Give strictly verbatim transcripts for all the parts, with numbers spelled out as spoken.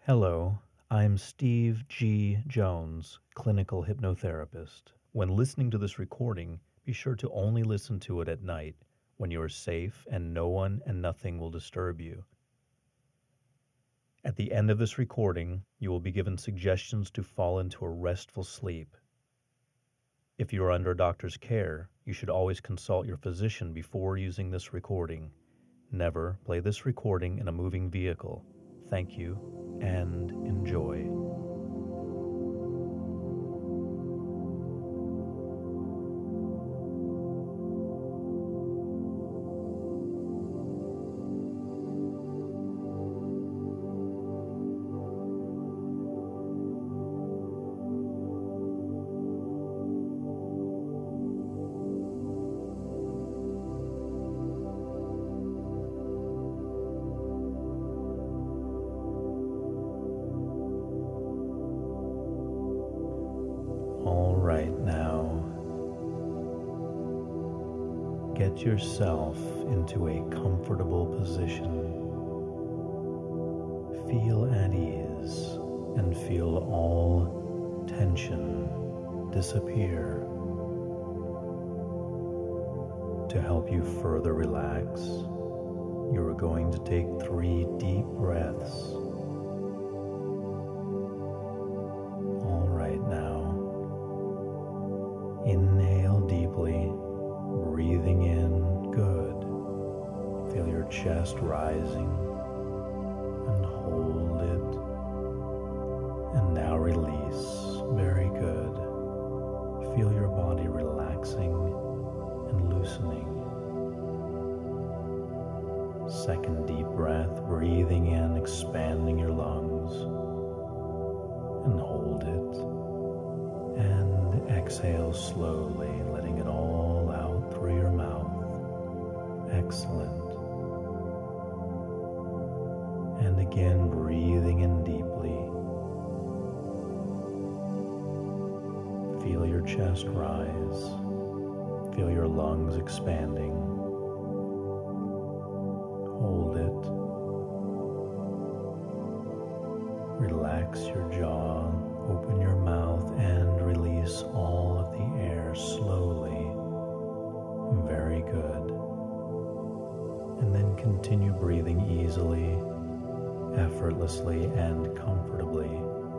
Hello, I'm Steve G. Jones, clinical hypnotherapist. When listening to this recording, be sure to only listen to it at night when you are safe and no one and nothing will disturb you. At the end of this recording, you will be given suggestions to fall into a restful sleep. If you are under a doctor's care, you should always consult your physician before using this recording. Never play this recording in a moving vehicle. Thank you and enjoy. All right, now get yourself into a comfortable position. Feel at ease and feel all tension disappear. To help you further relax, you are going to take three deep breaths. All right, now inhale deeply, breathing in, good. Feel your chest rising and hold it. And now release, very good. Feel your body relaxing and loosening. Second deep breath, breathing in, expanding your lungs. And hold it. And exhale slowly, letting it all out through your mouth. Excellent. And again, breathing in deeply. Feel your chest rise. Feel your lungs expanding. Hold it. Relax your jaw. Open your mouth and release all of the air slowly. Very good. And then continue breathing easily, effortlessly, and comfortably.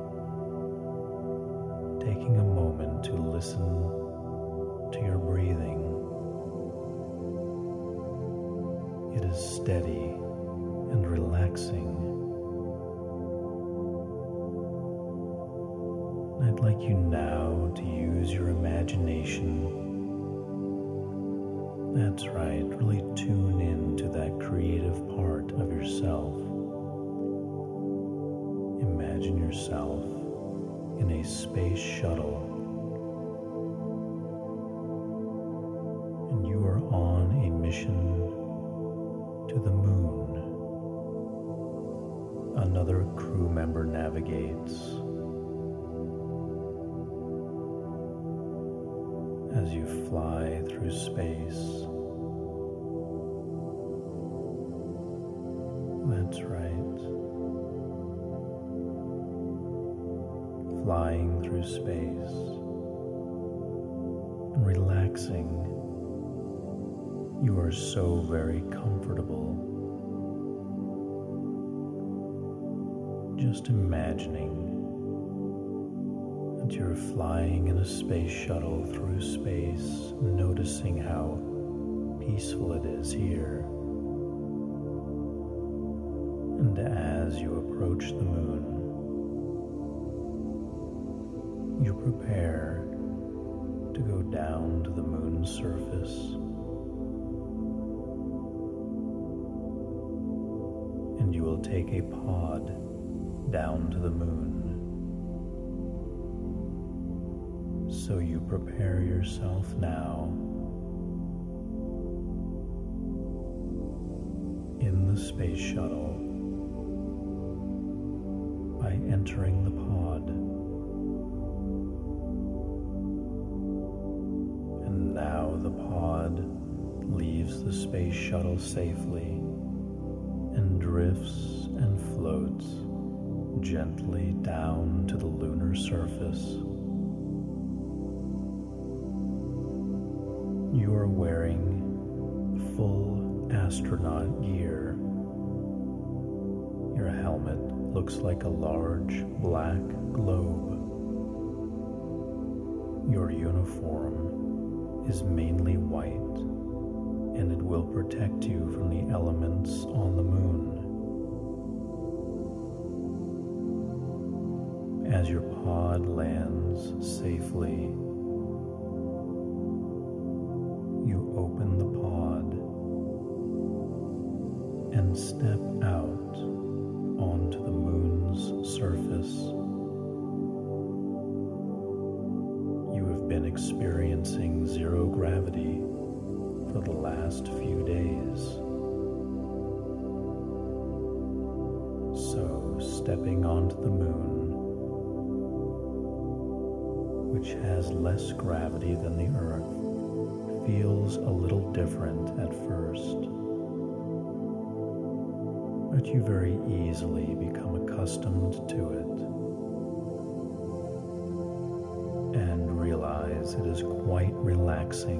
Taking a moment to listen to your breathing. It is steady and relaxing. I'd like you now to use your imagination. That's right, really tune in to that creative part of yourself. Imagine yourself in a space shuttle, and you are on a mission to the moon. Another crew member navigates. As you fly through space. That's right. Flying through space and relaxing. You are so very comfortable. Just imagining that you're flying in a space shuttle through space, noticing how peaceful it is here. And as you approach the moon, you prepare to go down to the moon's surface. And you will take a pod down to the moon. So you prepare yourself now in the space shuttle by entering the pod. And now the pod leaves the space shuttle safely and drifts and floats gently down to the lunar surface. You are wearing full astronaut gear. Your helmet looks like a large black globe. Your uniform is mainly white, and it will protect you from the elements on the moon. As your pod lands safely, you open the pod and step out onto the moon's surface. You have been experiencing zero gravity for the last few days. So, stepping onto the moon, which has less gravity than the Earth, feels a little different at first, but you very easily become accustomed to it and realize it is quite relaxing.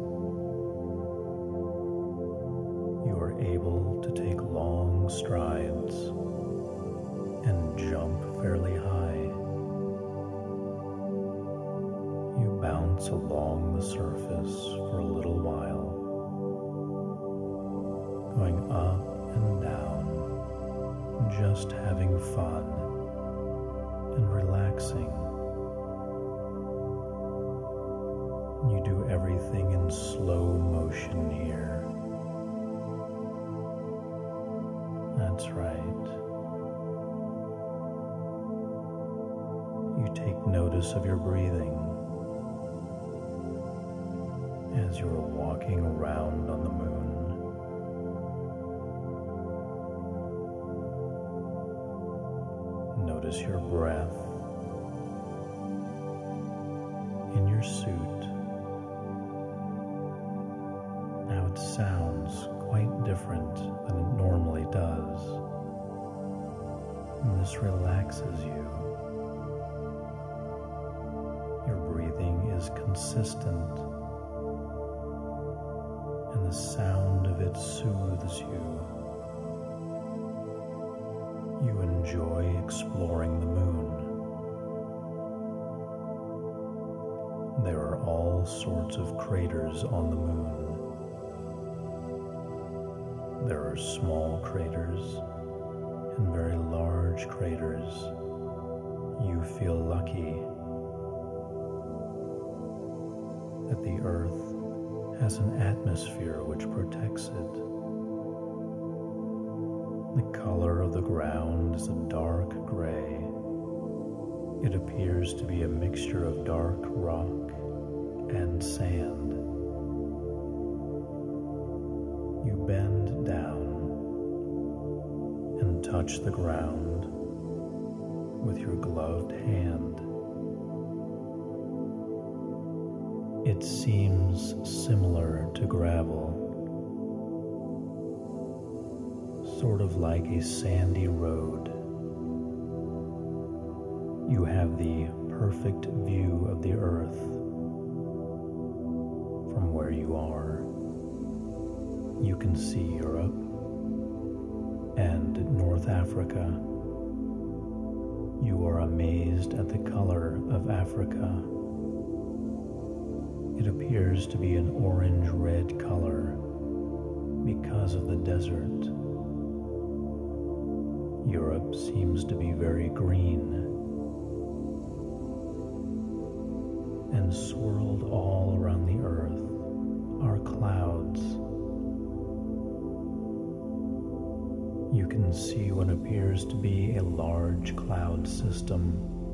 You are able to take long strides and jump fairly high. You bounce along the surface for a little while, going up and down, just having fun and relaxing. You do everything in slow motion here. That's right. You take notice of your breathing as you are walking around on the moon. Notice your breath in your suit. Now it sounds quite different than it normally does, and this relaxes you. Your breathing is consistent, and the sound of it soothes you. You enjoy exploring the moon. There are all sorts of craters on the moon. There are small craters and very large craters. You feel lucky that the Earth has an atmosphere which protects it. The color of the ground is a dark gray. It appears to be a mixture of dark rock and sand. You bend down and touch the ground with your gloved hand. It seems similar to gravel, sort of like a sandy road. You have the perfect view of the Earth from where you are. You can see Europe and North Africa. You are amazed at the color of Africa. It appears to be an orange-red color because of the desert. Europe seems to be very green, and swirled all around the Earth are clouds. You can see what appears to be a large cloud system,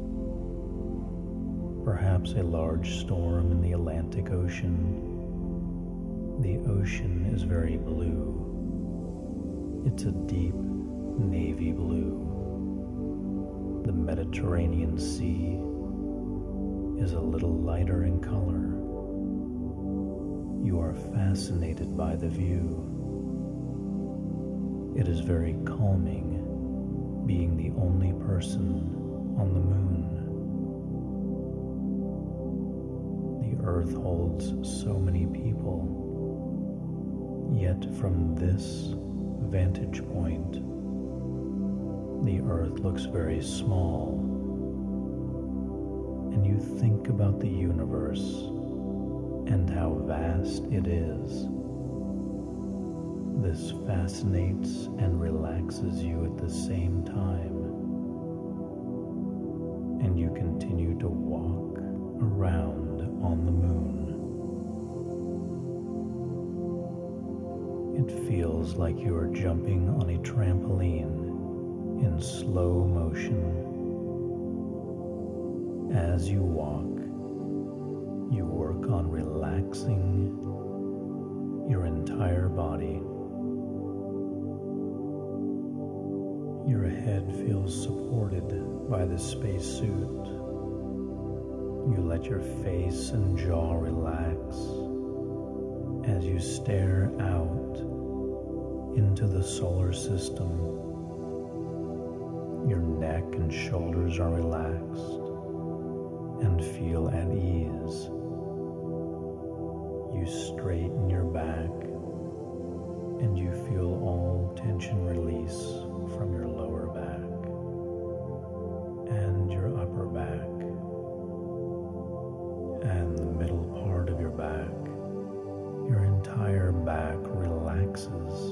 perhaps a large storm in the Atlantic Ocean. The ocean is very blue. It's a deep navy blue. The Mediterranean Sea is a little lighter in color. You are fascinated by the view. It is very calming being the only person on the moon. The Earth holds so many people, yet from this vantage point, the Earth looks very small, and you think about the universe and how vast it is. This fascinates and relaxes you at the same time, and you continue to walk around on the moon. It feels like you are jumping on a trampoline in slow motion. As you walk, you work on relaxing your entire body. Your head feels supported by the spacesuit. You let your face and jaw relax as you stare out into the solar system. Your neck and shoulders are relaxed and feel at ease. You straighten your back and you feel all tension release from your lower back and your upper back and the middle part of your back. Your entire back relaxes.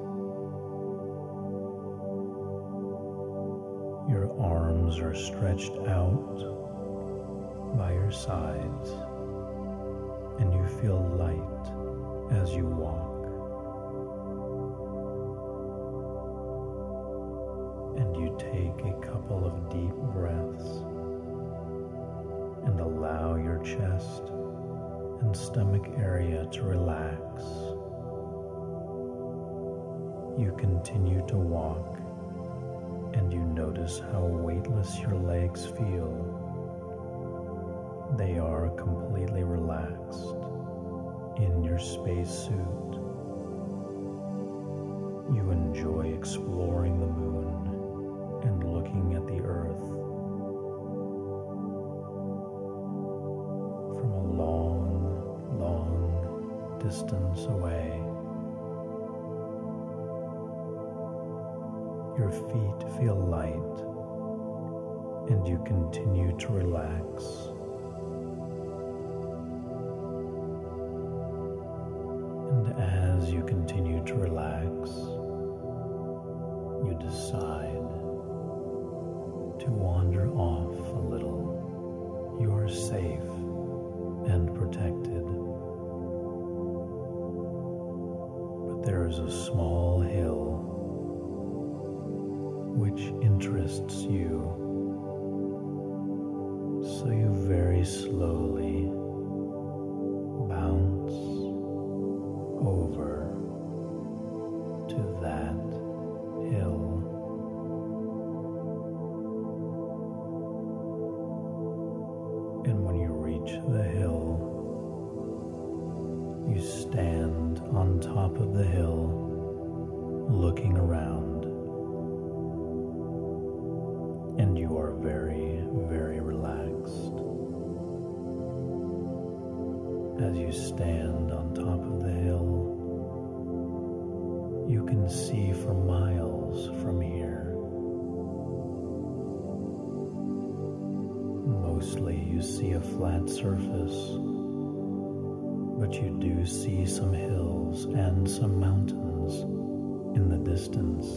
Your arms are stretched out by your sides, and you feel light as you walk. And you take a couple of deep breaths and allow your chest and stomach area to relax. You continue to walk, and you notice how weightless your legs feel. They are completely relaxed in your spacesuit. You enjoy exploring the moon and looking at the Earth from a long, long distance away. Your feet feel light, and you continue to relax. And as you continue to relax, you decide to wander off a little. You are safe and protected. But there is a small hill which interests you, so you very slowly bounce over to that hill. And when you reach the hill, you stand on top of the hill, looking around. And you are very, very relaxed. As you stand on top of the hill, you can see for miles from here. Mostly you see a flat surface, but you do see some hills and some mountains in the distance.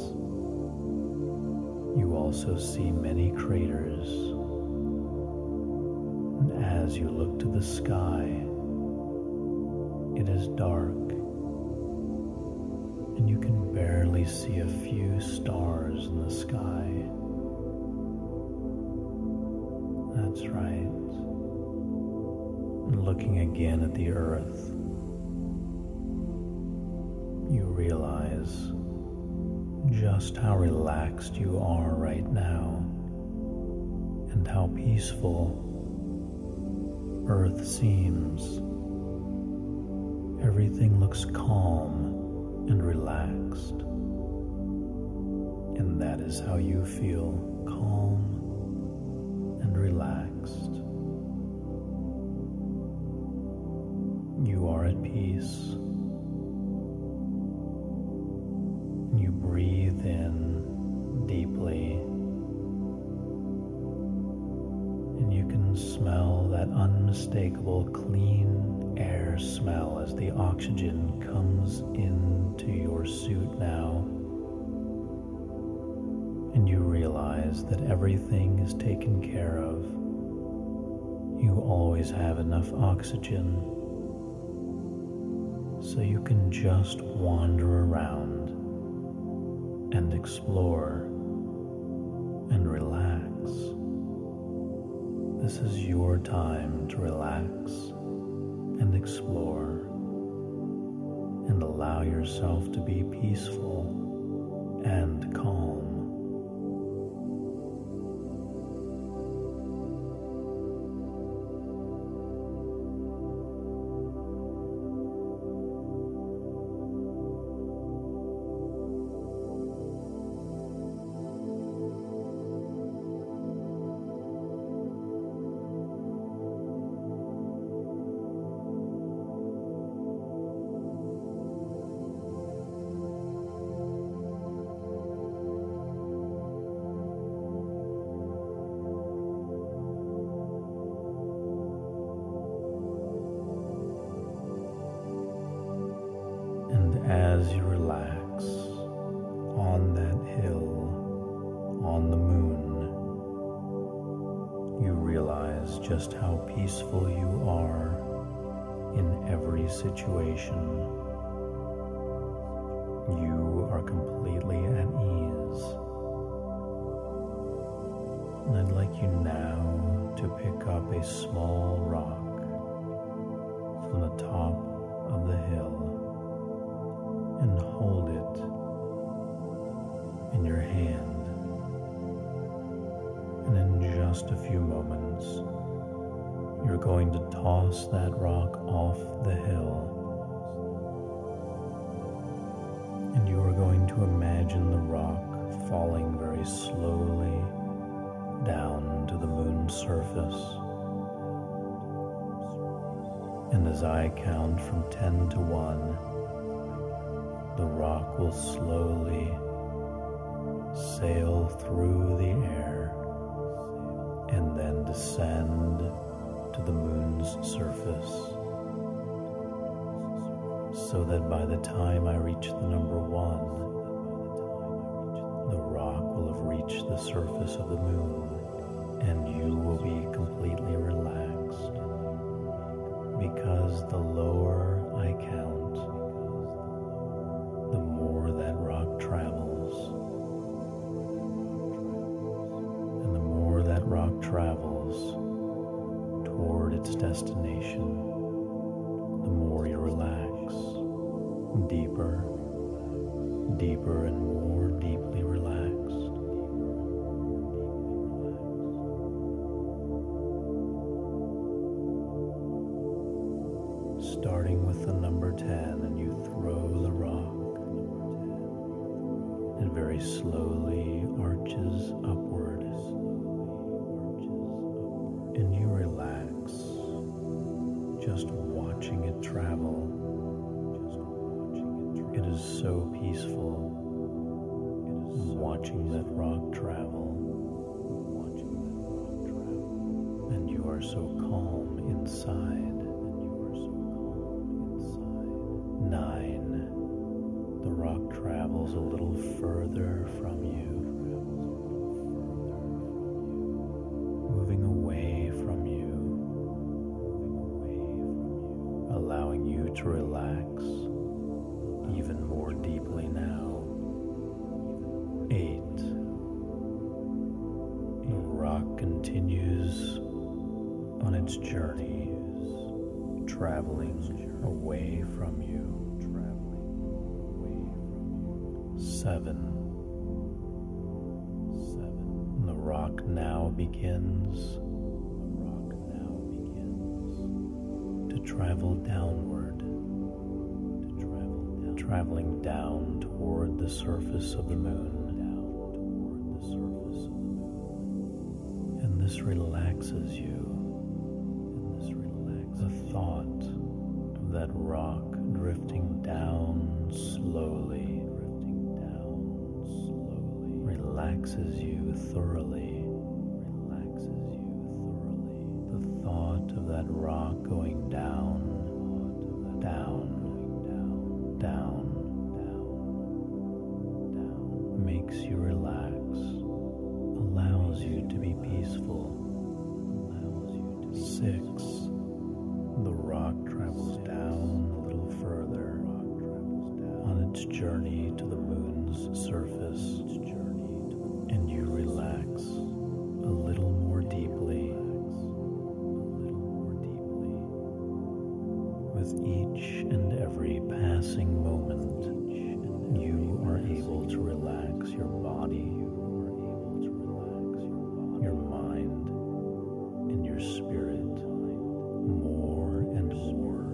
You also see many craters, and as you look to the sky, it is dark, and you can barely see a few stars in the sky. That's right. And looking again at the Earth, you realize just how relaxed you are right now and how peaceful Earth seems. Everything looks calm and relaxed, And that is how you feel calm and relaxed. You are at peace. You breathe in deeply, and you can smell that unmistakable clean air smell as the oxygen comes into your suit now. And you realize that everything is taken care of. You always have enough oxygen, so you can just wander around and explore and relax. This is your time to relax and explore and allow yourself to be peaceful and calm. As you relax on that hill, on the moon, you realize just how peaceful you are in every situation. You are completely at ease. And I'd like you now to pick up a small rock from the top of the hill and hold it in your hand. And in just a few moments, you're going to toss that rock off the hill. And you are going to imagine the rock falling very slowly down to the moon's surface. And as I count from ten to one, the rock will slowly sail through the air and then descend to the moon's surface, so that by the time I reach the number one, the rock will have reached the surface of the moon and you will be completely relaxed, because the lower I count, the more that rock travels. And the more that rock travels toward its destination, the more you relax, deeper, deeper and more deeply relaxed. Starting with the number ten, and you throw the rock. It very slowly arches upward, and you relax, just watching it travel. It is so peaceful, watching that rock travel, and you are so calm inside. Nine. The rock travels a little further from you, moving away from you, allowing you to relax even more deeply now. Eight. The rock continues on its journey, traveling away from you. Seven. Seven. The rock now begins. The rock now begins to travel downward, to travel down, traveling down toward the surface of the moon. this relaxes you. And this relaxes the thought of that rock drifting down slowly, drifting down slowly, relaxes you thoroughly, relaxes you thoroughly. The thought of that rock going down, down, down, down, down, makes you relax, allows you to be peaceful, allows you to be six. The rock travels down a little further on its journey to the moon's surface, and you relax a little more deeply, with each and every passing moment. You are able to relax your body, your mind, and your spirit more and more.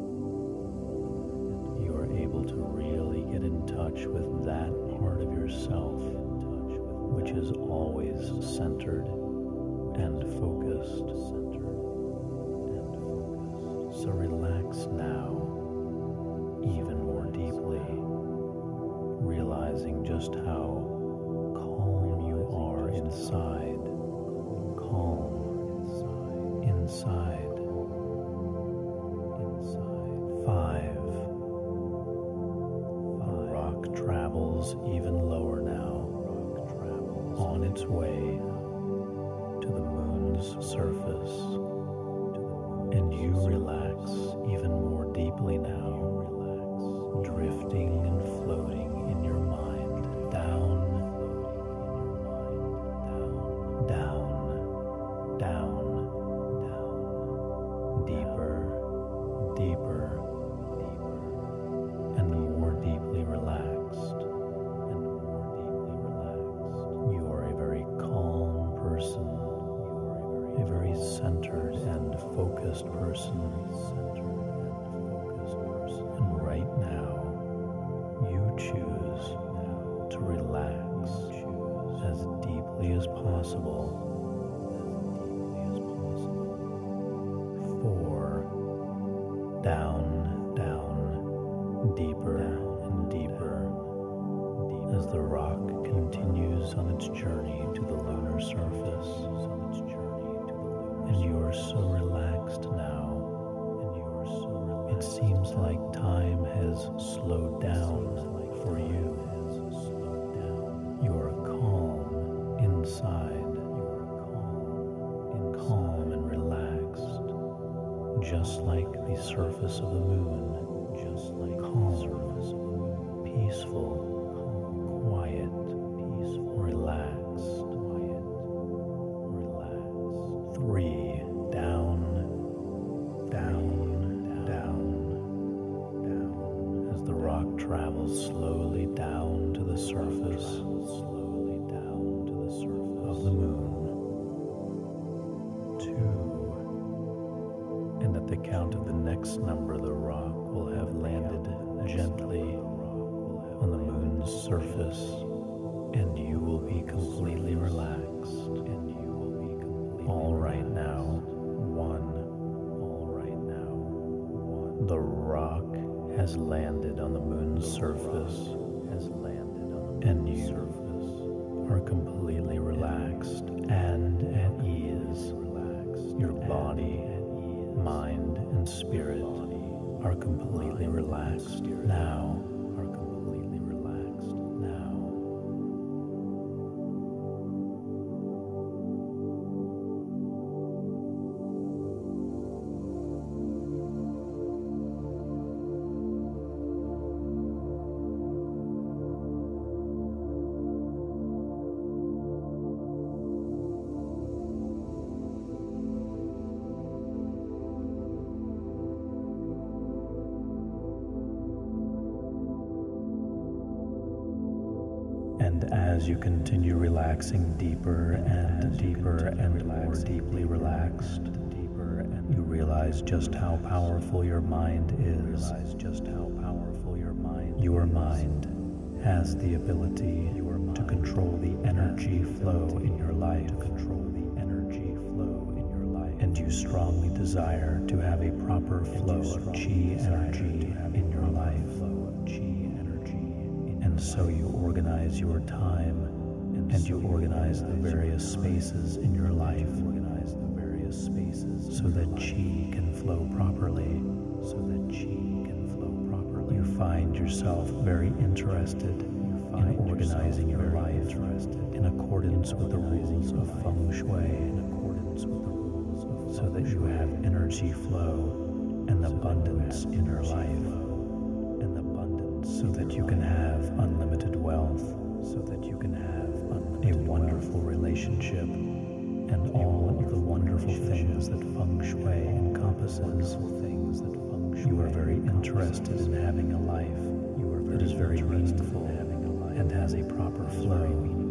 You are able to really get in touch with that part of yourself which is always centered and focused. So relax now even more deeply, realizing just how calm you are inside, calm inside, inside. Five. The rock travels even lower now, on its way to the moon's surface, and you relax even more deeply now, drifting and floating in your mind, down, down, down, down, deeper, deeper, deeper, and more deeply relaxed, and more deeply relaxed. You are a very calm person, a very centered and focused person, and right now you choose to relax as deeply as possible. Four. Down, down, deeper and deeper, as the rock continues on its journey to the lunar surface. And you are so relaxed now. It seems like time has slowed down for you. You are calm inside, calm and relaxed, just like the surface of the moon, just like calm, peaceful, quiet, relaxed, relaxed. Three. Down, down, down, down, as the rock travels slowly down to the surface, slowly down to the surface of the moon. Two. And at the count of the next number, the rock will have landed gently on the moon's surface, and you will be completely relaxed. And you will be completely all right now. One. All right now. One. The rock has landed on the moon's surface. Has landed on the and you surface. Are completely relaxed and at ease. Relaxed. Your body, mind, and spirit are completely relaxed now. Are completely relaxed now. And as you continue relaxing deeper and deeper and more deeply relaxed, you realize just how powerful your mind is. Just how powerful your mind. Your mind has the ability to control the energy flow in your life. To control the energy and you strongly desire to have a proper flow of chi energy in your life. And so you organize your time, and you organize the various spaces in your life so that chi can flow properly. So that chi can flow properly. You find yourself very interested in organizing your life in accordance with the rules of feng shui, so that you have energy flow and abundance in your life, and abundance, so that you can have unlimited wealth, so that you can have a wonderful relationship, and all of the wonderful things that feng shui encompasses. You are very interested in having a life that is very meaningful and has a proper flow.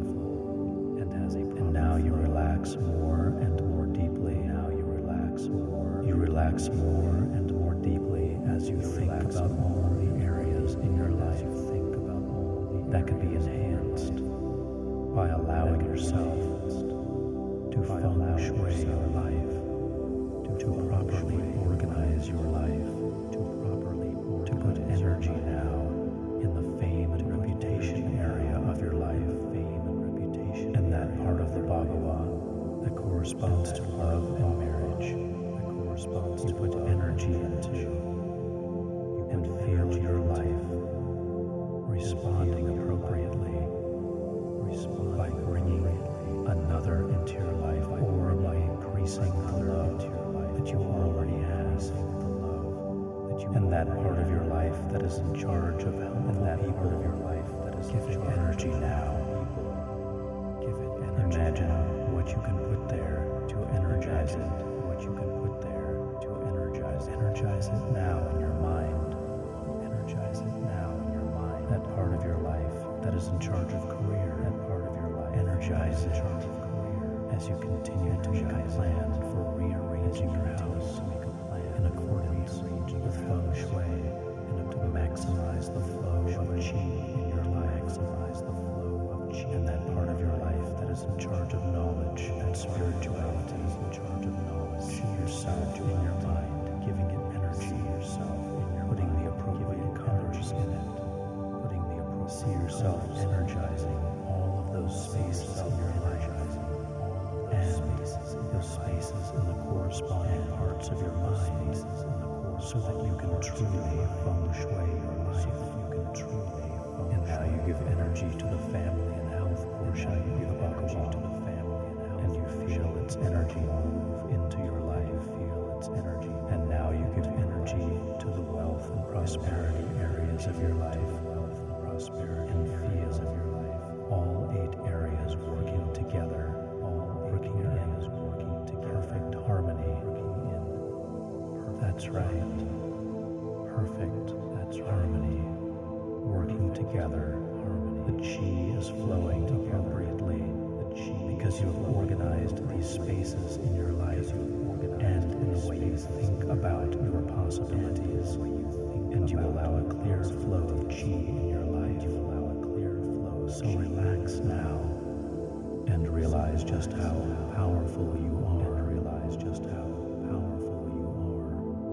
And now you relax more and more deeply. Now you relax more. You relax more and more deeply as you think about all the areas in your life that could be enhanced by allowing yourself to feng shui your life, to properly organize your life, to properly to put energy now in the fame and reputation area of your life, fame and reputation, and that part of the Bhagavad that corresponds to love and marriage, that corresponds to put energy into, and feel your life responding appropriately, respond by bringing another into your life, or by increasing the love that you already have, and that part of your life that is in charge of helping that part of your life that is giving energy now. Give it energy. Imagine what you can put there to energize it. What you can put there to energize it. Energize it now in your mind. Energize it now in your mind. That part of your life that is in charge of career. That part of your life. Energize it as you continue to make a plan for rearranging your house in accordance with feng shui, and to maximize the flow of chi in your life, maximize the flow of chi, and that part of your life that is in charge of knowledge and spirituality, is in charge of knowledge. See yourself in your mind, giving it energy. Yourself in your putting the appropriate colors in it, putting the appropriate. See yourself energizing all of those spaces in your life, and those spaces in the corresponding parts of your mind, so that you can truly feng shui your life. You can truly, and now you give energy to the family and health portion. You give energy to the family and health, and you feel its energy move into your life. Feel its energy, and now you give energy to the wealth and prosperity areas of your life. Wealth and prosperity areas of your life. All eight areas working together. All working areas working to perfect harmony. That's right. Perfect. That's harmony. Working together. Harmony. The chi is flowing appropriately. The chi, because you have organized these spaces in your life, and in the way you think about your possibilities, and you allow a clear flow of chi in your life. You allow a clear flow. So relax now, and realize just how powerful you are. And realize just how powerful you are.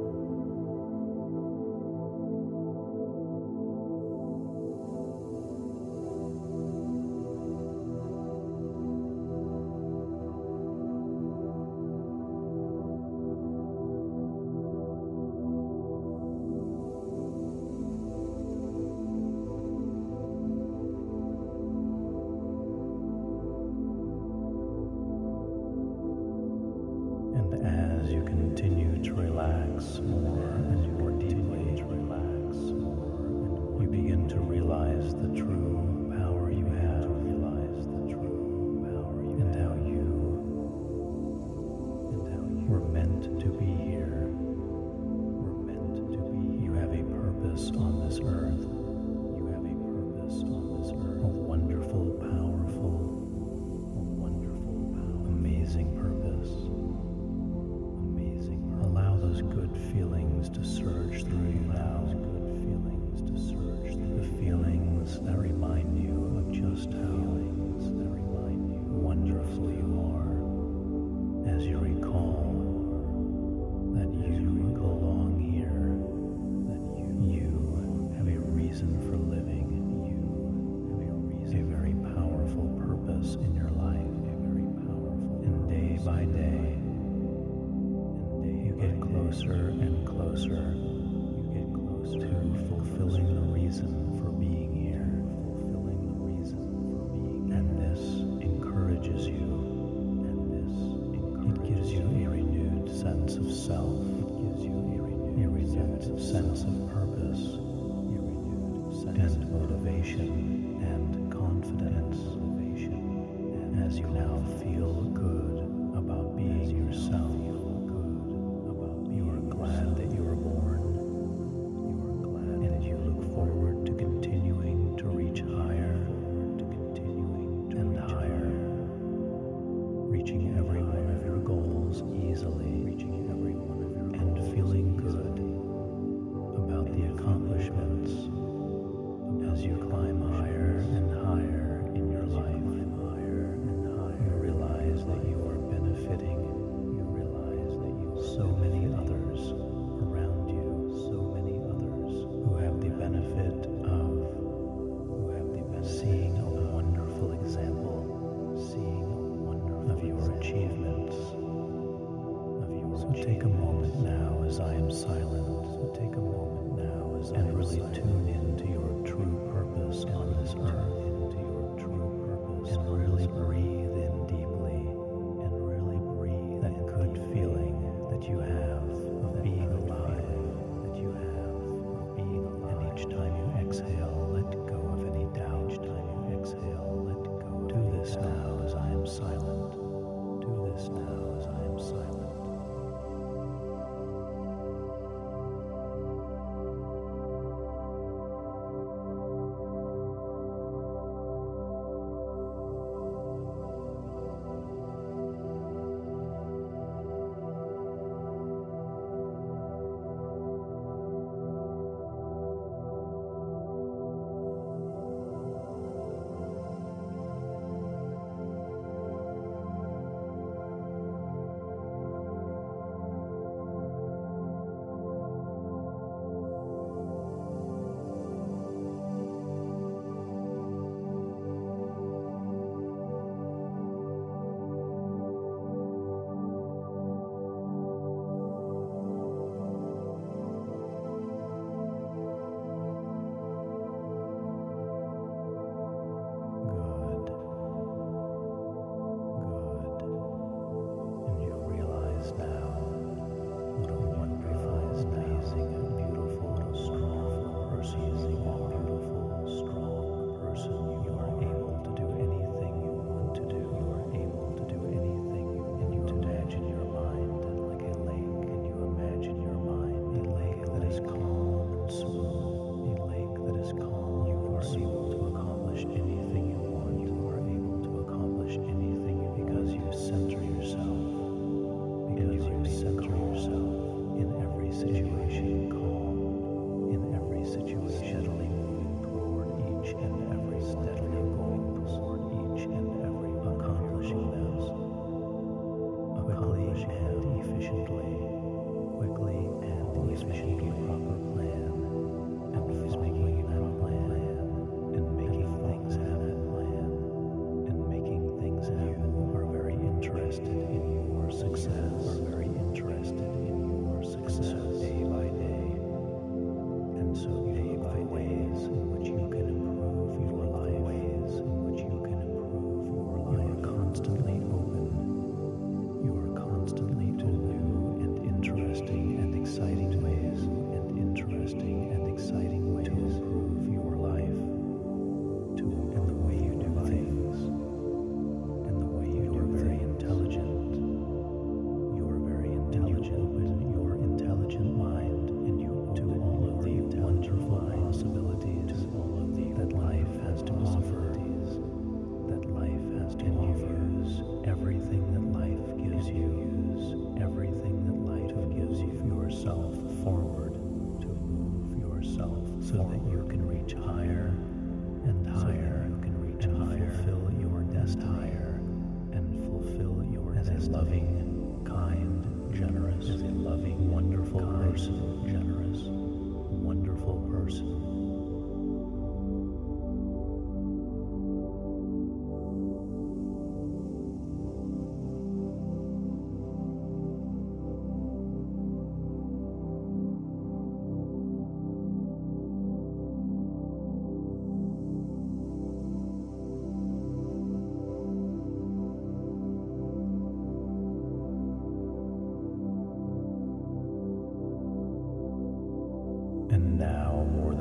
As you continue to relax more and more deeply, to relax more and more, you begin to realize the true power you have, realize the true power you and have, how you and how you were meant to be here. Were meant to be. You have a purpose on this earth. You have a purpose on this earth. A wonderful, powerful, a wonderful, powerful, amazing purpose. Allow those good feelings to surge through you now. Good feelings to surge through the feelings that remind you of just how feelings that remind you wonderful you are, as you recall by day, you get closer and closer you get closer to fulfilling the reason for being here, fulfilling the reason for being here. And this encourages you, and this encourages it gives you a renewed sense of self, it gives you a renewed, a renewed sense of purpose, a renewed sense and motivation and confidence, motivation, and as you now feel good about being yourself. You are glad that you were born. You are glad, and you look forward to continuing to reach higher, to continuing to and higher, reaching every one of your goals easily, reaching every one of your and feeling good about the accomplishments as you climb higher and higher in your life. Higher and higher, you realize that you are benefiting. You realize that you are so many others around you, so many others who have the benefit of, who have the benefit seeing a wonderful example, seeing a wonderful of your achievements, of your so achievements. Take a moment now as I am silent. So take a moment now as I and am really silent. Tune into your true purpose and on this earth, into your true purpose, and really breathe in deeply, and really breathe that good feeling that you have of being alive, that you have of being alive. And each time you exhale, let go of any doubt. Each time you exhale, let go. Do this now as I am silent. Do this now as I am silent.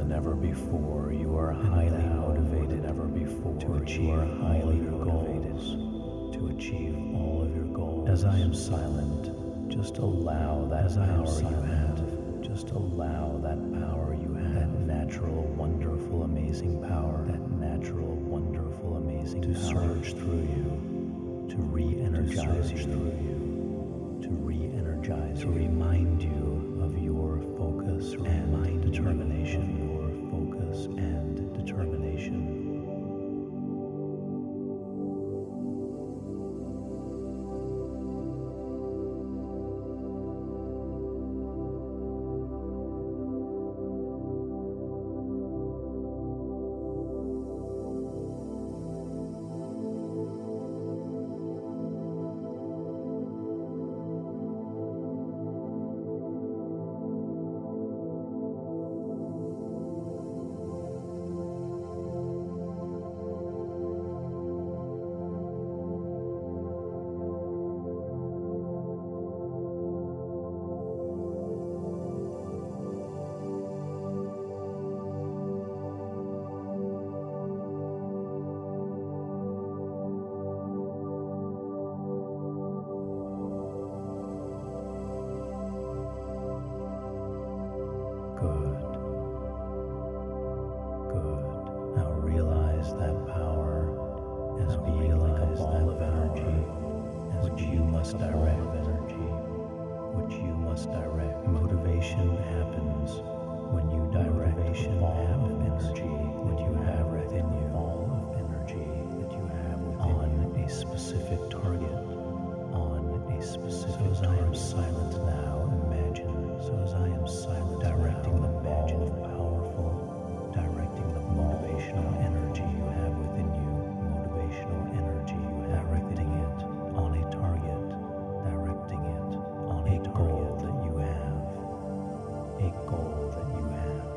than ever before. You are highly motivated than ever before to achieve your highly motivated to achieve all of your goals. As I am silent, just allow that As power you have. Just allow that power you have. That natural, wonderful, amazing power. That natural, wonderful, amazing to power. Surge through you, to re-energize you, through you, to re-energize, to remind you of your focus and determination. Your focus and determination. Good. Good. Now realize that power as being like a ball of energy, which you must direct. Energy, which you must direct. Motivation happens when you direct the ball of energy that you have within you. Ball of energy that you have within on a specific target. On a specific. So as I am silent now, imagine. So as I am silent, directing the ball of powerful, directing the motivational energy you have within you, motivational energy you have directing it on a target, directing it on a goal that you have, a goal that you have.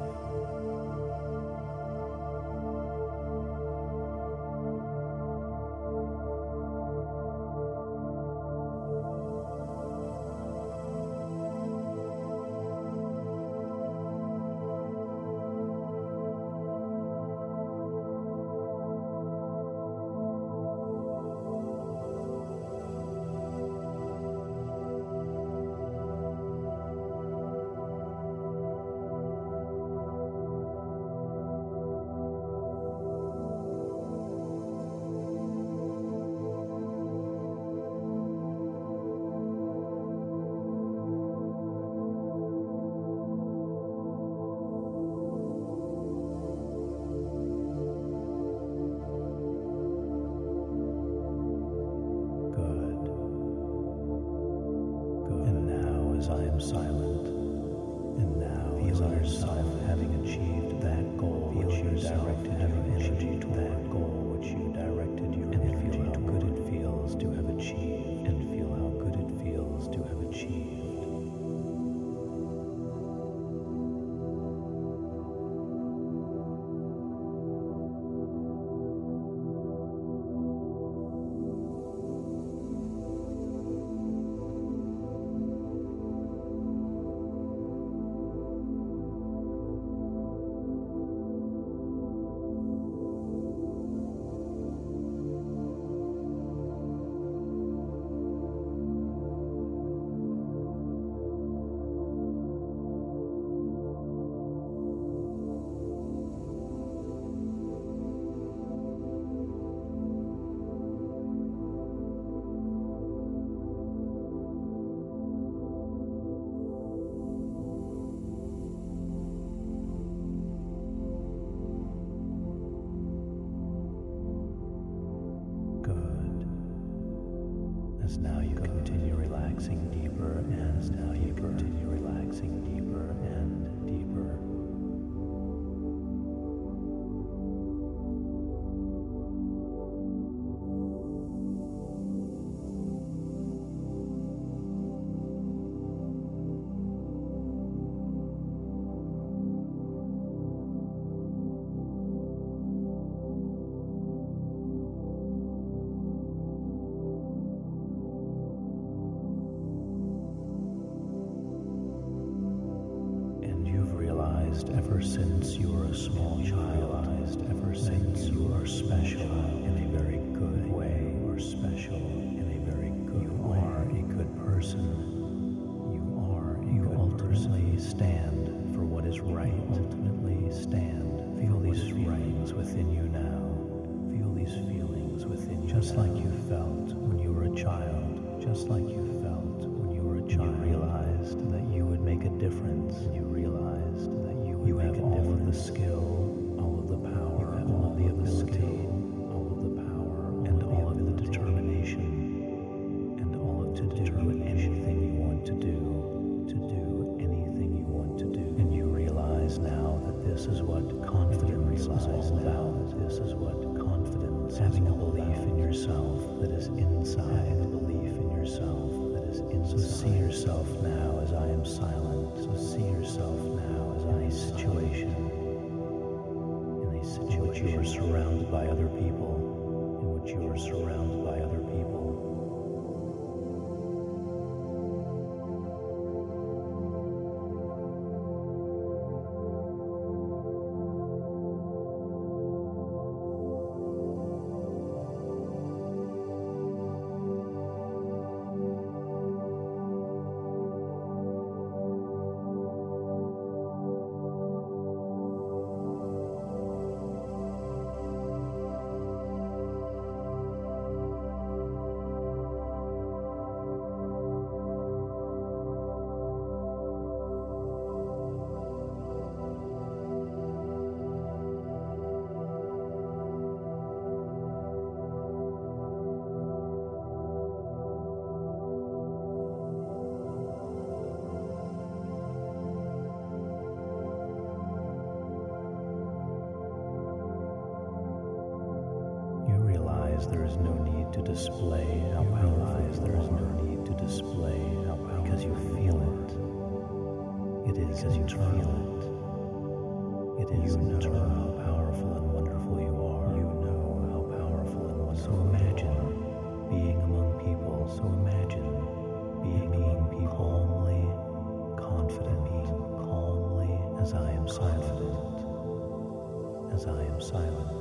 I am silent, and now feel yourself having achieved that goal, which you directed having energy toward that goal, which you directed your and energy feel how good it feels to have achieved, and feel how good it feels to have achieved. realized ever since you were a small child, realized ever since you are special in a very good way, or special in a very good you way. You are a good person. You are a you good ultimately person. Stand for what is right. You ultimately stand. Feel these feelings within you now. Feel these feelings within you. Just now. Like you felt when you were a child. Just like you felt when you were a child. You realized that you would make a difference. You realized that you would you make have a all difference. Of the skill, all of the power, all of the ability, all of the power, and all of the determination, and all of to do anything you want to do, to do anything you want to do. And you realize now that this is what confidence is all about. This is what confidence is having a belief in yourself that is inside, a belief in yourself that is inside. So see yourself now as I am silent. So see yourself now as I am situation. In a situation in which you are surrounded by other people. In which you are surrounded by other people. There is no need to display how powerful. There is no need to display how powerful because you feel it. It is as you feel it. It is you know how powerful and wonderful you are. You know how powerful and wonderful. So imagine being among people. So imagine being among people calmly, confident, being calmly as I am silent. As I am silent.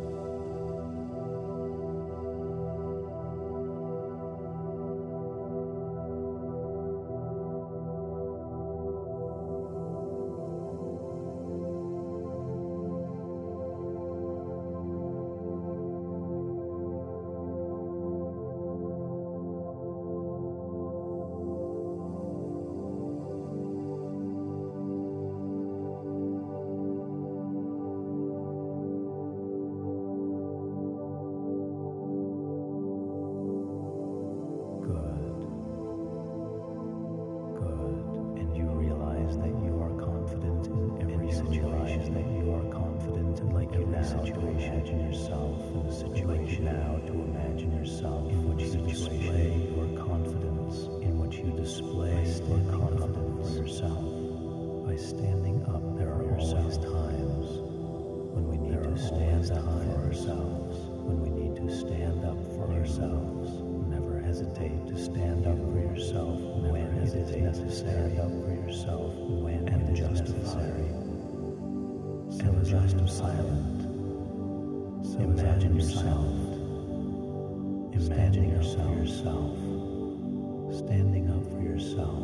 Imagine yourself in a situation now to imagine yourself in which you display your confidence, in which you display your confidence for yourself. By standing up, there are always times when we need to stand up for ourselves, when we need to stand up for ourselves. Never hesitate to stand up for yourself when it is necessary. Stand up for yourself when it is necessary. And just silent. So imagine yourself, imagine yourself, yourself, standing up for yourself.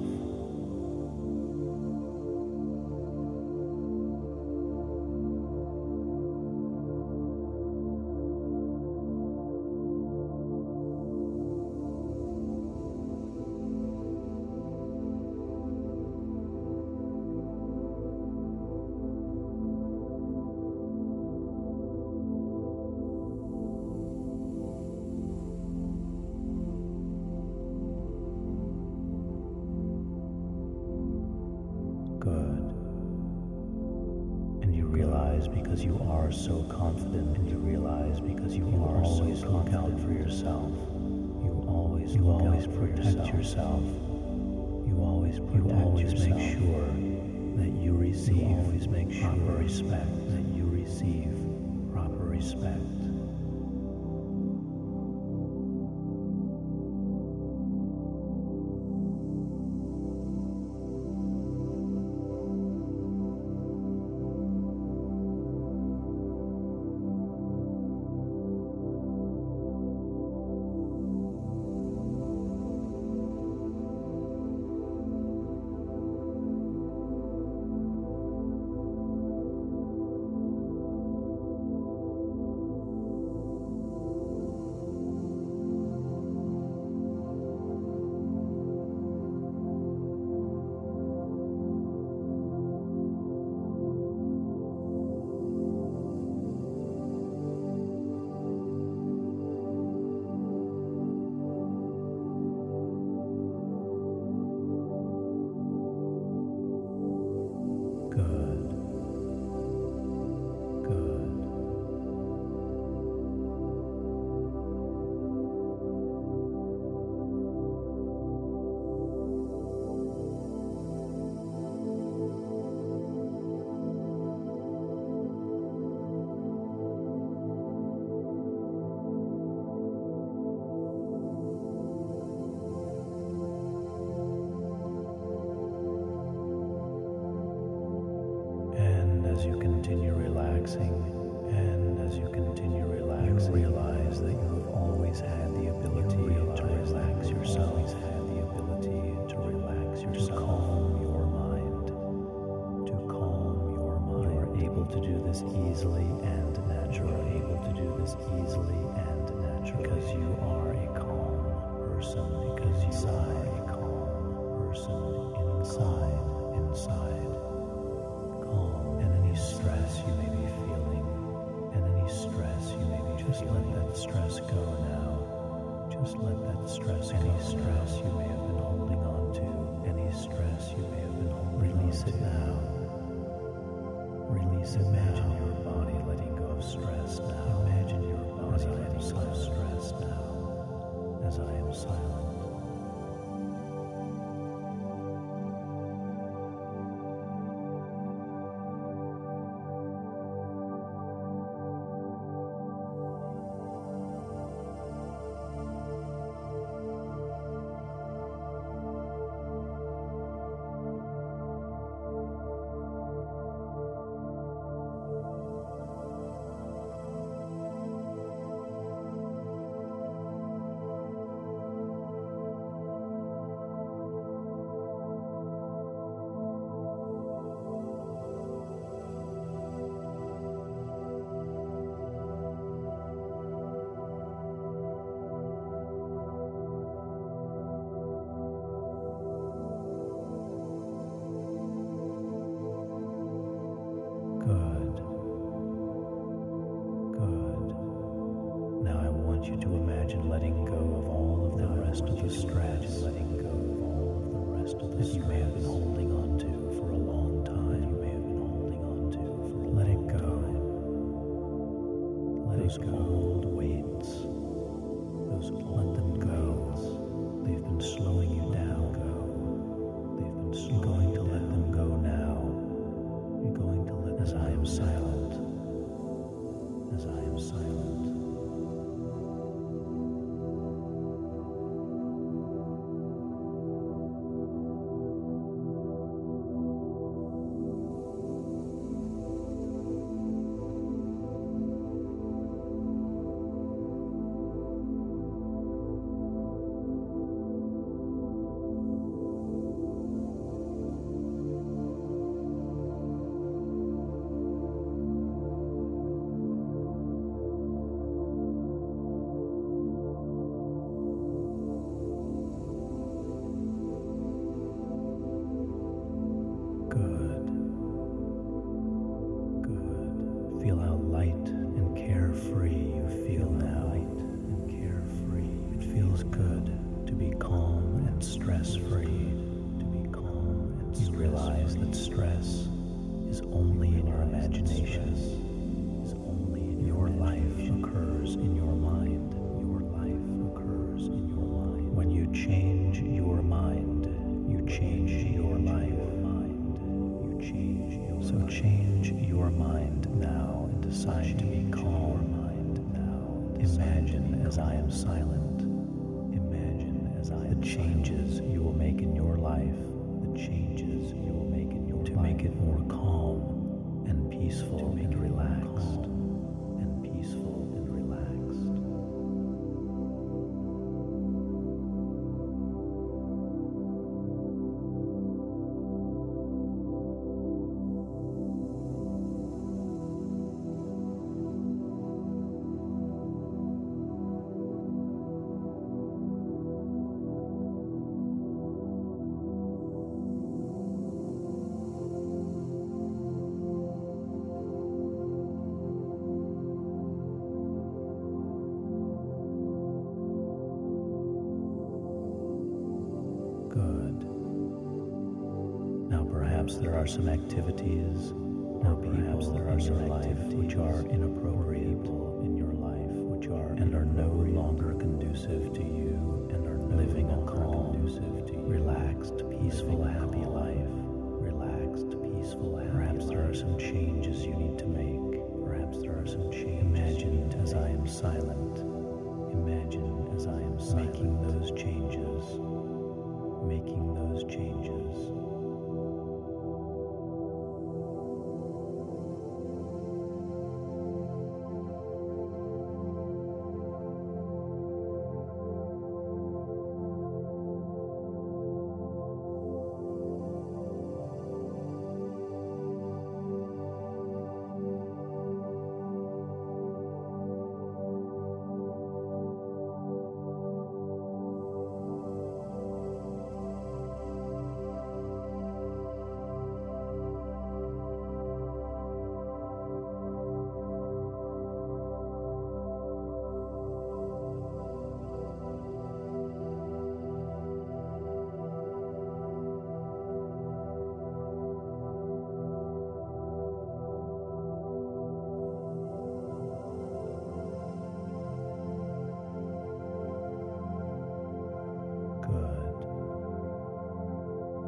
Because you are so confident, and you realize because you, you are always so look out for yourself. You always you look always out protect yourself. yourself. You always protect you always yourself. Make sure that you receive you always make sure proper respect. That you receive proper respect. continue relaxing, and as you continue relaxing, you realize that you have always had the ability to relax yourself. Always had the ability to relax yourself. To calm your mind. To calm your mind. You are able to do this easily and naturally. You are able to do this easily and naturally because you are a calm person. Because you are a calm person inside, inside. Calm. And any stress you may be feeling, and any stress you may be just let that stress go now. Just let that stress go. Any stress you may have been holding on to, any stress you may have been holding release it now. Release it. Imagine your body letting go of stress now. Imagine your body letting go of stress now. As I am silent. You to imagine letting go of all of the rest of the stress, letting go of all of the rest of the stress that you may have been holding on to for a long time. You may have been holding on to for a let it go. Let those old weights, those let them go. They've been slowing you down. Go. They've been slowing You're going to let them go now. You're going to let as I am silent. As I am silent. Feel how light and carefree you feel now. Light and carefree. It feels good to be calm and stress-free. To be calm and stress-free. You realize that stress is only in your imagination. Is only in your life occurs in your mind. Your life occurs in your mind. When you change your mind, you change your life. You change your so change your mind now. Decide to be calm. Now, imagine as I am silent. Imagine as I the changes you will make in your life. The changes you will make in your life to make it more calm and peaceful and relaxed. And peaceful and relaxed. Perhaps there are some activities, or perhaps there are some activities which are inappropriate in your life, which are and are no longer conducive to you, and are no living a calm, conducive to you, relaxed, peaceful, happy life. Relaxed, peaceful, happy. Perhaps there are some changes you need to make. Perhaps there are some changes. Imagine as I am silent. Imagine as I am silent. Making those changes. Making those changes.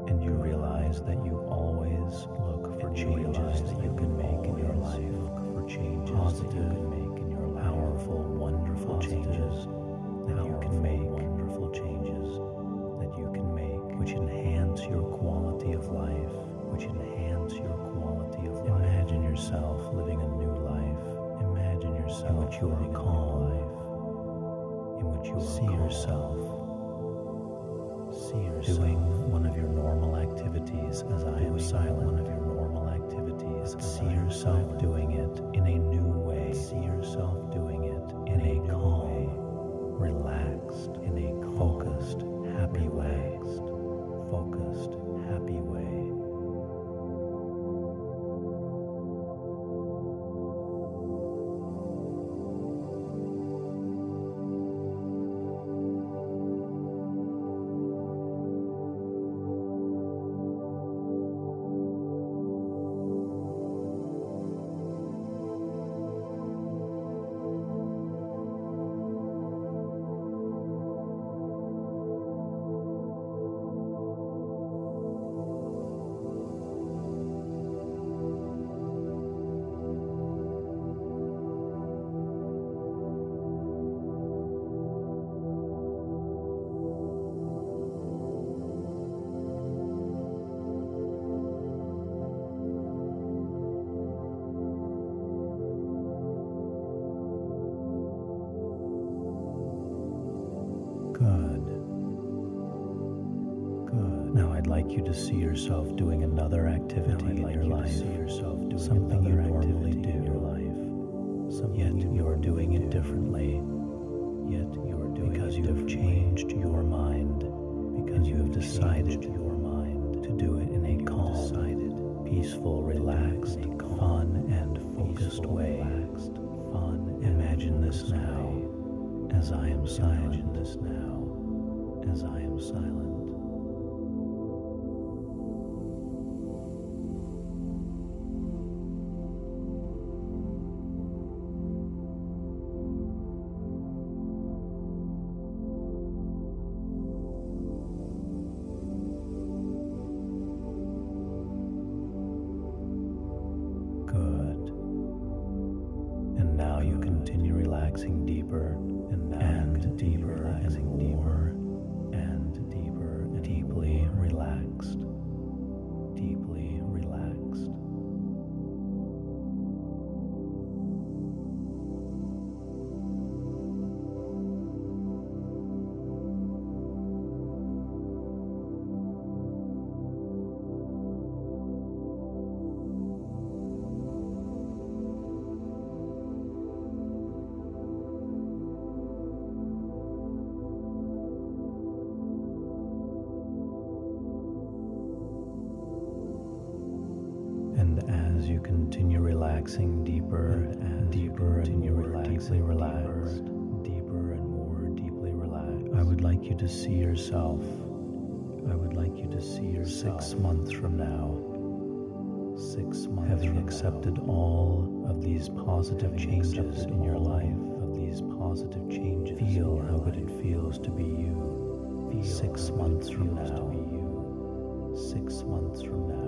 And you realize that you always look for changes that you can make in your life. Look for changes positive, that you can make in your life. Powerful, wonderful positive, changes that you can make. Wonderful changes that you can make, which enhance your quality of life. Which enhance your quality of life. Imagine yourself living a new life. Imagine yourself in which you are calm. Life. In which you see calm. yourself. See yourself doing one of your normal activities as I am silent. One of your normal activities. See yourself doing it in a new way. See yourself doing it in a calm, relaxed, in a focused, happy way. Focused, happy way. Good. Good. Now I'd like you to see yourself doing another activity in your life. See yourself doing something you normally do in your life. Something Yet you are doing it differently. Yet you are doing because you have changed your mind. Because you have decided your mind to do it in a calm, decided, peaceful, relaxed, fun, and focused way. Relaxed, fun. Imagine this now. As I am silent. Imagine this now, as I am silent. Good. And now you continue relaxing deeper. And, and deeper, relaxing deeper, and deeper, and deeply relaxed, deeply relaxed. You continue relaxing deeper and deeper and more deeply relaxed, deeper and more deeply relaxed. I would like you to see yourself. I would like you to see yourself six months from now. Six months having accepted all of these positive changes in your life. Of these positive changes. Feel how good it feels to be you. Feel six months from now. To be you. Six months from now.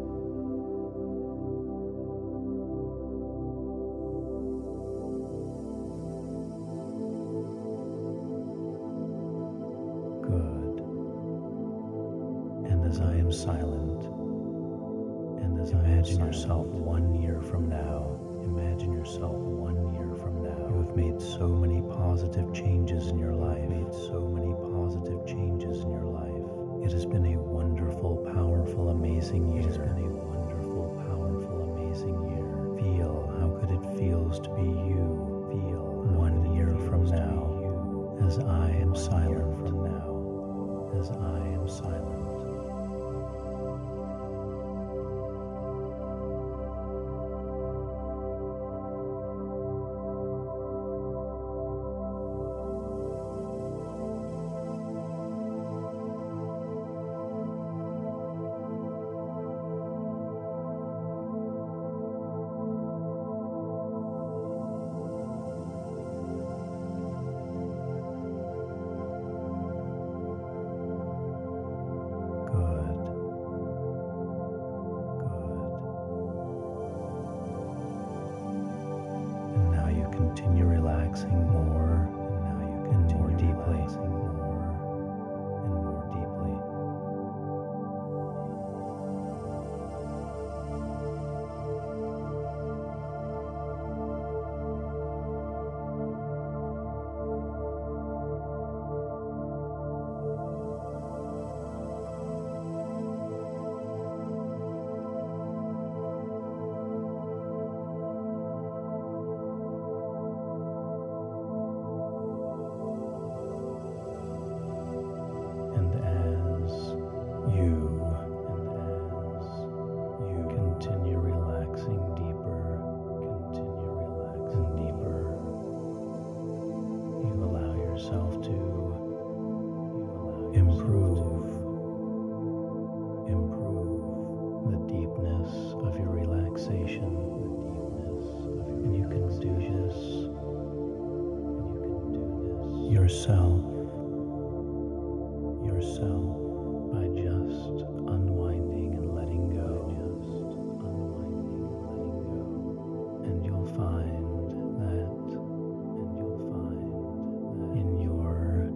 As I am silent, and as imagine yourself one year from now, imagine yourself one year from now. You have made so many positive changes in your life, made so many positive changes in your life. It has been a wonderful, powerful, amazing year. It has been a wonderful, powerful, amazing year. Feel how good it feels to be you. Feel one year from now, as I am silent from now, as I am silent. relaxation, and you can do this yourself, yourself, by just unwinding and letting go, just unwinding and letting go, and you'll find that, and you'll find that in your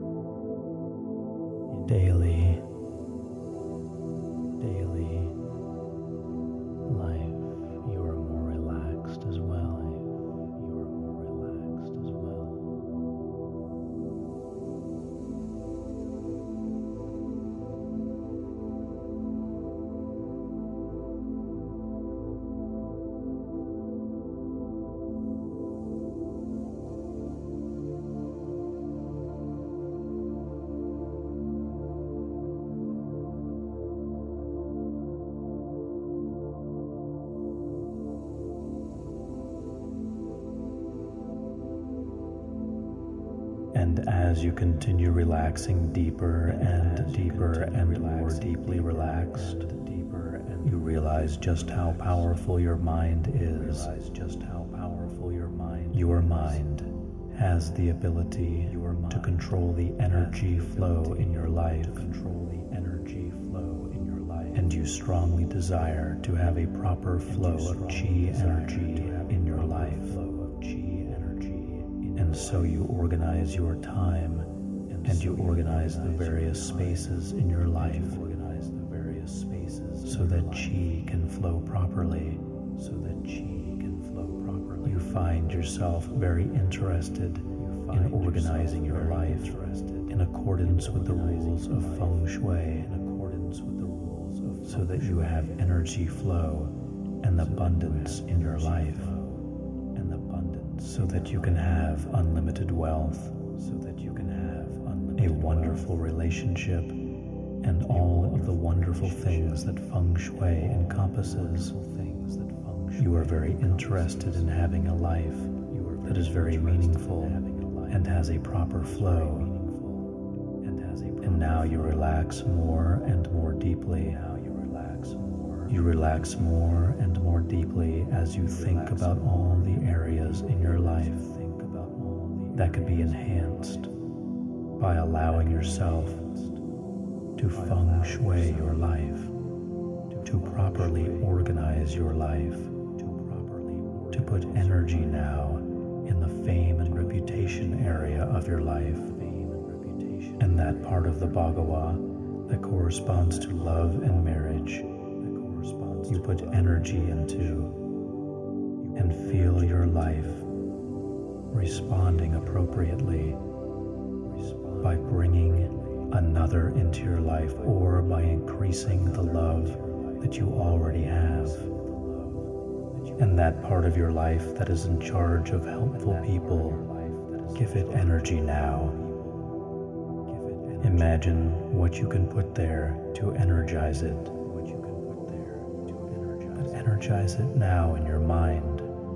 daily, daily life, you are more relaxed as well. You are more relaxed as well. And as you continue relaxing deeper and deeper and more deeply relaxed, you realize just how powerful your mind is. Just how powerful your mind. Your mind has the ability to control the energy flow in your life. Control the energy flow in your life. And you strongly desire to have a proper flow of chi energy in your life. And so you organize your time, and you organize the various spaces in your life, so that chi can flow properly. So that chi can flow properly. You find yourself very interested in organizing your life in accordance with the rules of feng shui, in accordance with the rules of so that you have energy flow and abundance in your life. So that you can have unlimited wealth, so that you can have unlimited a wonderful relationship, and all of the wonderful things that feng shui encompasses. You are very interested in having a life that is very meaningful and has a proper flow. And now you relax more and more deeply. You relax more and more deeply as you think about all the areas in your life that could be enhanced by allowing yourself to feng shui your life, to properly organize your life, to put energy now in the fame and reputation area of your life, and that part of the Bhagawa that corresponds to love and marriage. You put energy into and feel your life responding appropriately by bringing another into your life, or by increasing the love that you already have. And that part of your life that is in charge of helpful people, give it energy now. Imagine what you can put there to energize it. Energize it now in your mind.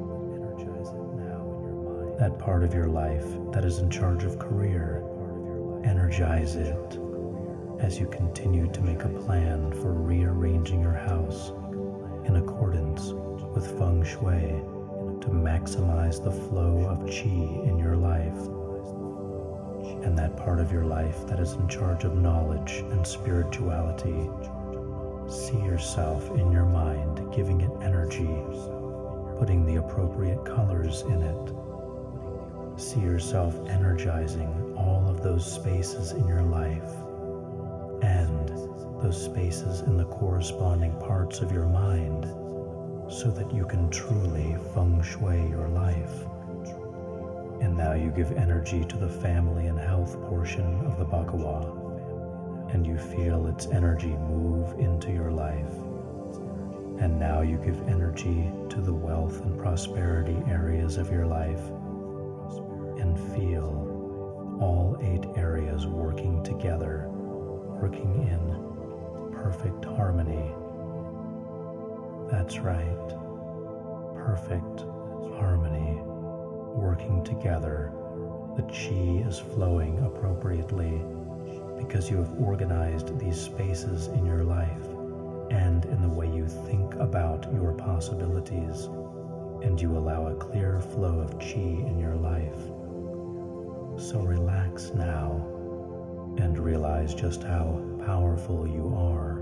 That part of your life that is in charge of career, energize it as you continue to make a plan for rearranging your house in accordance with feng shui to maximize the flow of chi in your life. And that part of your life that is in charge of knowledge and spirituality, see yourself in your mind giving it energy, putting the appropriate colors in it. See yourself energizing all of those spaces in your life and those spaces in the corresponding parts of your mind, so that you can truly feng shui your life. And now you give energy to the family and health portion of the Bhagawa, and you feel its energy move into your life. And now you give energy to the wealth and prosperity areas of your life, and feel all eight areas working together, working in perfect harmony. That's right, perfect harmony, working together. The chi is flowing appropriately because you have organized these spaces in your life and in the way you think about your possibilities, and you allow a clear flow of chi in your life. So relax now and realize just how powerful you are.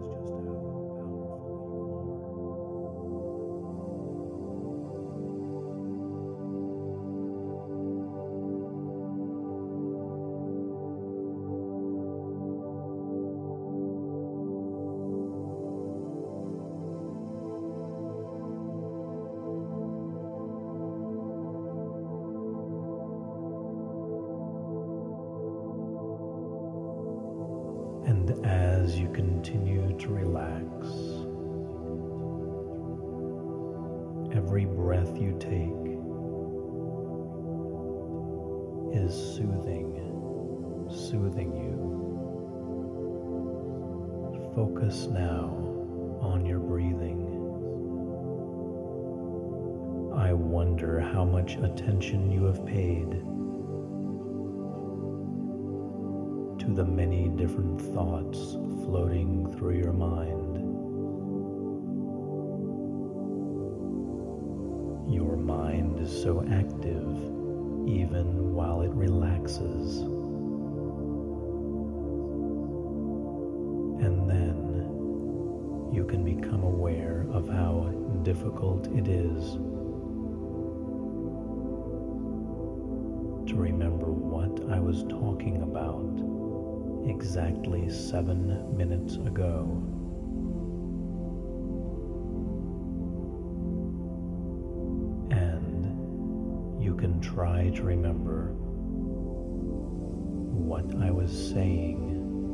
And as you continue to relax, every breath you take is soothing, soothing you. Focus now on your breathing. I wonder how much attention you have paid to the many different thoughts floating through your mind. Your mind is so active even while it relaxes. And then you can become aware of how difficult it is to remember what I was talking about exactly seven minutes ago. And you can try to remember what I was saying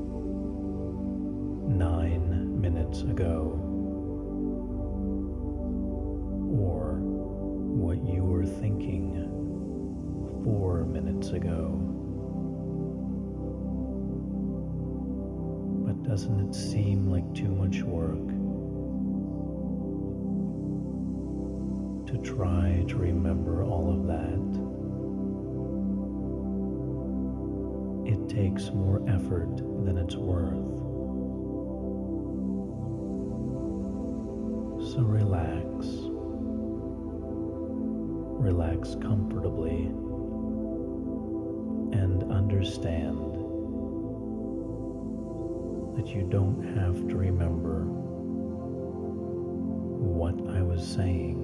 nine minutes ago, or what you were thinking four minutes ago. But doesn't it seem like too much work to try to remember all of that? It takes more effort than it's worth. So relax. Relax comfortably and understand that you don't have to remember what I was saying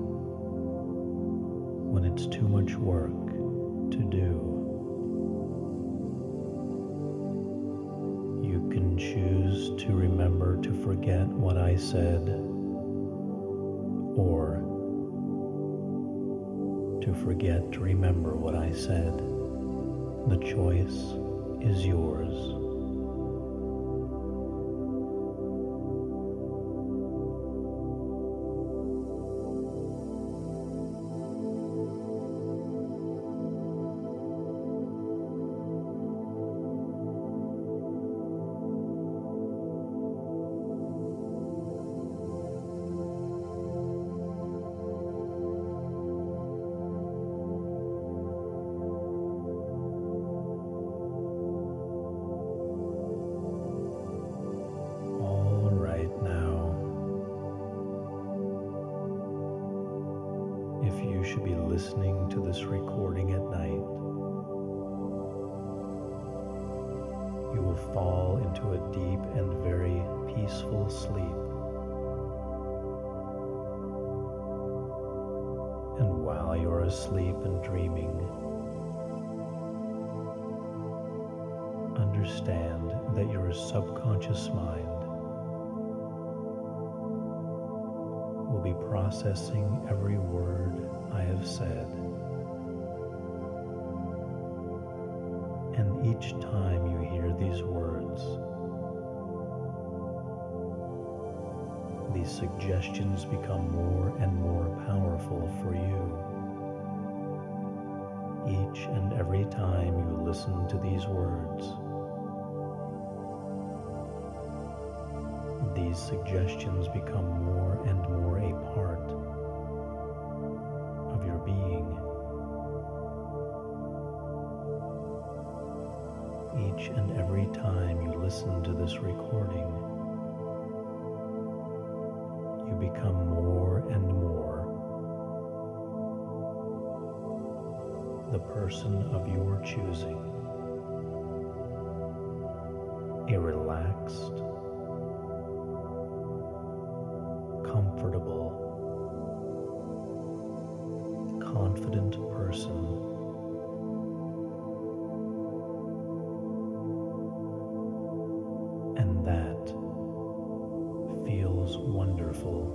when it's too much work to do. You can choose to remember to forget what I said, or to forget to remember what I said. The choice is yours. If you should be listening to this recording at night, you will fall into a deep and very peaceful sleep. And while you're asleep and dreaming, understand that your subconscious mind will be processing every word I have said. And each time you hear these words, these suggestions become more and more powerful for you. Each and every time you listen to these words, these suggestions become more and more a part of your being. Each and every time you listen to this recording, become more and more the person of your choosing, a relaxed, comfortable, confident person. And that feels wonderful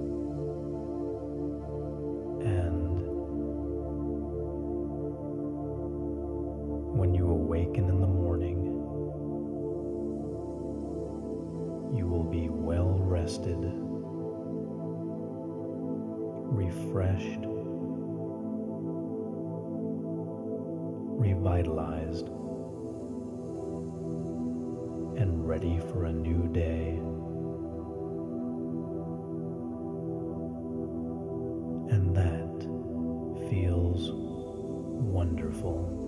and when you awaken in the morning, you will be well rested, refreshed, revitalized, and ready for a new day. And that feels wonderful.